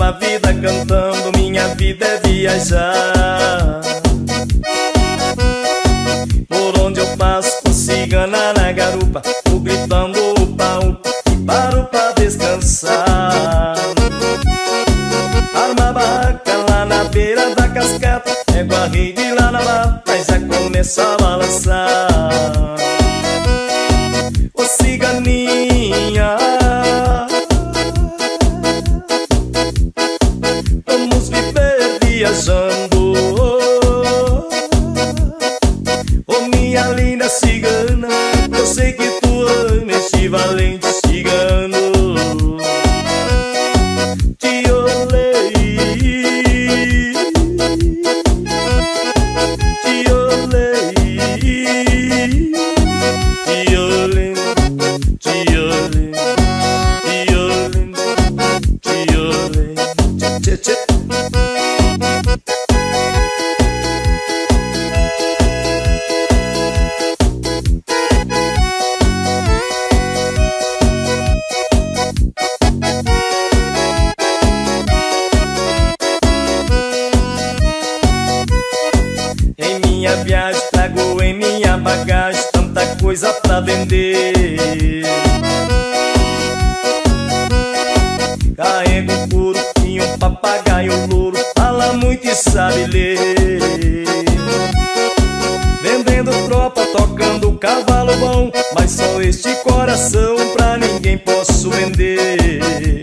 levo a vida cantando, minha vida é viajar. Por onde eu passo, com cigana na garupa, vou gritando upa, upa, e paro pra descansar. Arma a barraca lá na beira da cascata, pego a rede lá na mata e já começo a balançar. Ô ciganinha, vamos viver viajando. Ô minha linda cigana, eu sei que tu ama este valente cigano. Te olhei, te olhei, te olhei, te olhei, te olhei, te olhei, tchê, tchê. Em minha viagem trago em minha bagagem tanta coisa pra vender. Carrego um couro e um papagaio louro, fala muito e sabe ler. Vendendo tropa, tocando cavalo bom, mas só este coração pra ninguém posso vender.